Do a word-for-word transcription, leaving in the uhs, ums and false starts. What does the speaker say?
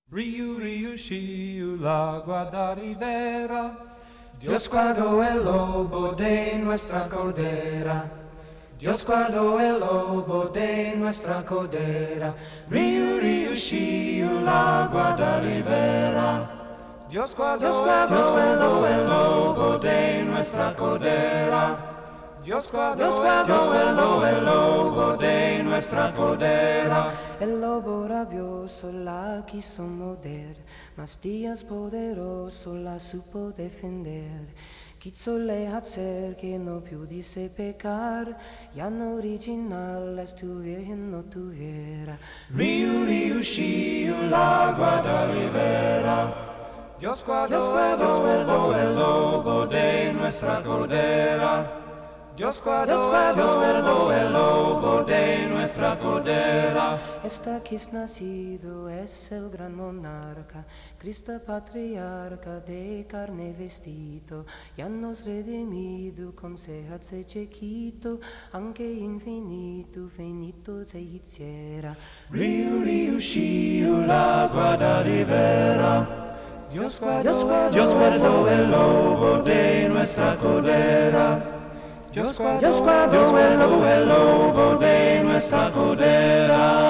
Riu, riu, shiu, la guarda ribera. Dios guardó el lobo de nuestra codera. Dios guardó el lobo de nuestra codera. Riu, riu, shiu, la guarda ribera. Dios guardó, Dios guardó, Dios guardó el lobo de nuestra codera. Dios guardó, Dios guardó, Dios guardó el lobo de nuestra codera. El lobo rabioso la quiso morder, mas Dios poderoso la supo defender. Quiso le hacer que no pudiese pecar, ya no original tu virgen no tuviera. Riu, riu, shiu, la guarda ribera. Dios guardó, Dios guardó, Dios guardó el lobo de nuestra codera. Dios guardó, Dios guardó, Dios guardó el lobo de nuestra codera. Esta que es nacido es el gran monarca, Cristo patriarca de carne vestido, ya nos redimido con serse chiquito, anche infinito, finito se hiciera. Riu, riu, shiu, la guarda ribera. Dios guardó, Dios guardó, Dios guardó el lobo de nuestra codera. Dios guardó, Dios guardó, Dios guardó el lobo de nuestra codera.